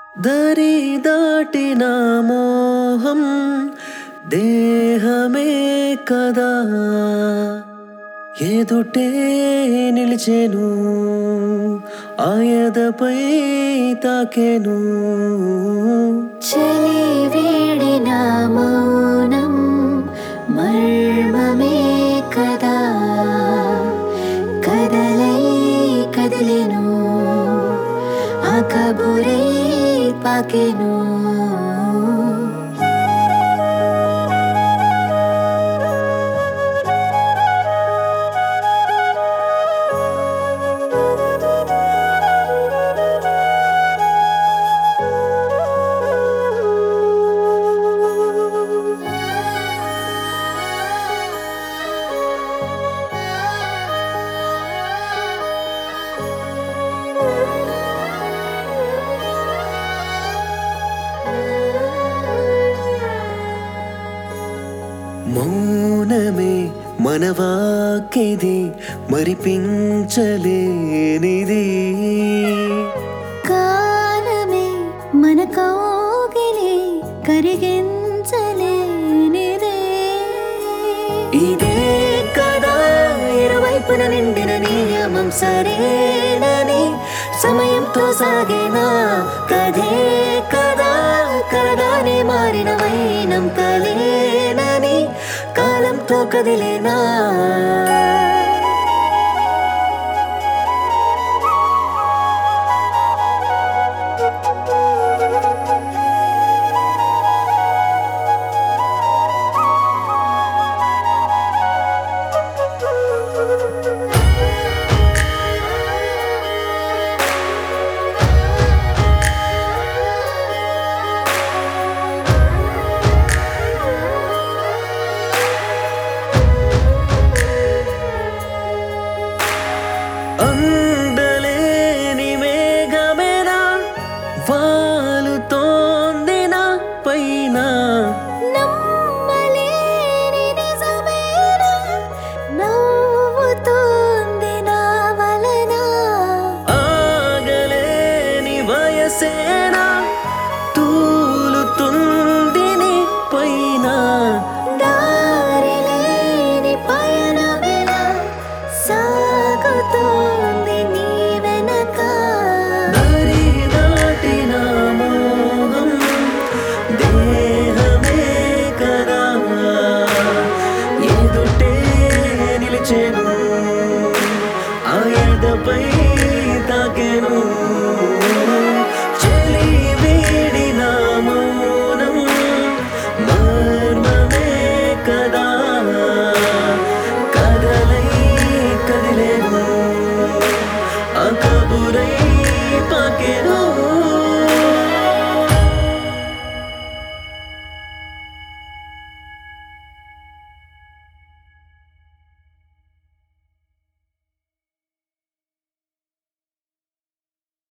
దరి దాటిన మోహం దేహమే కదా ఎదుటే నిలిచెను ఆయదపై తాకెను చలి వీడిన మౌనం మర్మమే కదా కదలై కదిలెను ఆ కబురే పాకెను మౌనమే మనవాకిది మరిపించలేనిది కాలమే మన కౌగిలి కరిగించలేనిదే ఇదే కదా ఇరువైపున నిండిన నియమం సరేనని సమయంతో సాగేనా కథే కదా కలగానే మారిన వైనం కలేనని కాలంతో కదిలేనా